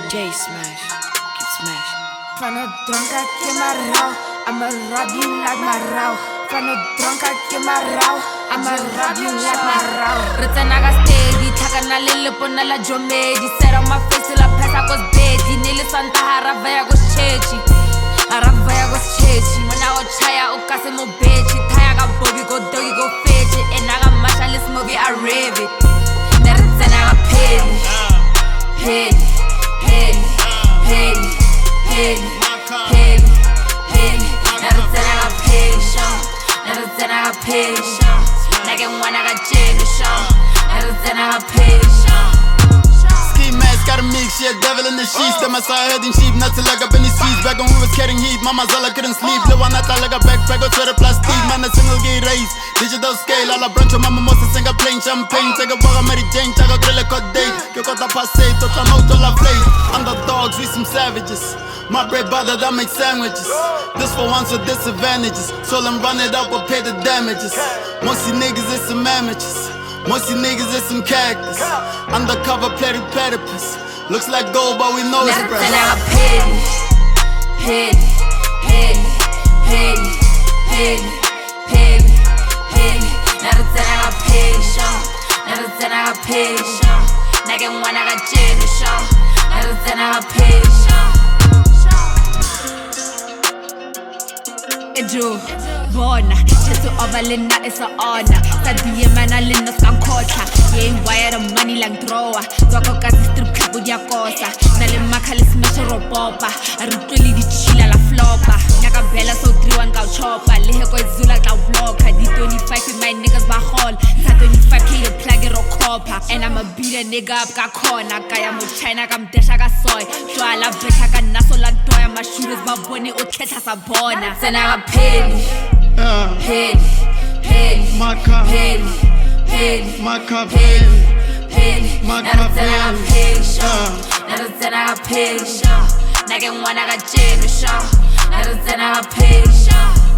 J smash, get smash. Fano dronka ke marao, I'ma rob you like my rao. Fano dronka ke marao, I'ma rob you like my rao. Ritanaga steady, takana lele pona la jomedi. Set on my face till I pass out was bedi. Nili santa haravaya go chechi, haravaya go chechi. Mona o chaya o kase mo bechi. Taya ga bobi go dogi go fetch it. And I got masha this movie I rev it. Ritanaga petty, petty, petty, petty. Petty, petty, petty. Never said I got petty, show. Never said I got petty, show. Like one I got jelly, show. Never said I got petty, show. Ski mask, got a mix, yeah, devil in the sheets. Then my side herding sheep, not till I got any streets. Back when we was carrying heat, mama's all I couldn't sleep. The one I thought like a backpack, go to the plastic. Man, a single gay race, digital scale. All a branch of mama must sing a plain champagne. Take a walk, Mary Jane, take a grill, a cut date. Que got a passe, tot a out all a play. Underdogs, we some savages. My bread butter that makes sandwiches. This for ones with disadvantages. So them run it up or pay the damages. Most you niggas is some amateurs. Most you niggas is some cactus. Undercover platypus. Looks like gold but we know it's fresh. Never said I got petty, petty, petty, petty, petty, petty, petty. Never said I got petty, show. Never said I got petty, show. Nigga one I got jelly, show. Never said I got petty, show. Ejo, bona, Jesu overlina is an honor. Sadiye mana lina skankotla. Ye wire the money like thrower. Zoko kasi strip club udia kosa. Nale makali smash robopa. Arutoli di chila la flopa. Nyaka bella so 3-1 kau chopa. Lehe ko izula kau blocker. Di 25 with my niggas bahol. Sa 25k the plug it copper. And I'ma beat a nigga up ka corner. Kaya mo China kam desha ka soy. Shwala besha ka naso la doya. My shooters baboni o teta sa bona. Sena petty, petty, petty, petty, petty, petty, petty. Never said I got petty, show. Never said I got petty, show. Nigga one I got jelly, show. Never said I got petty, show.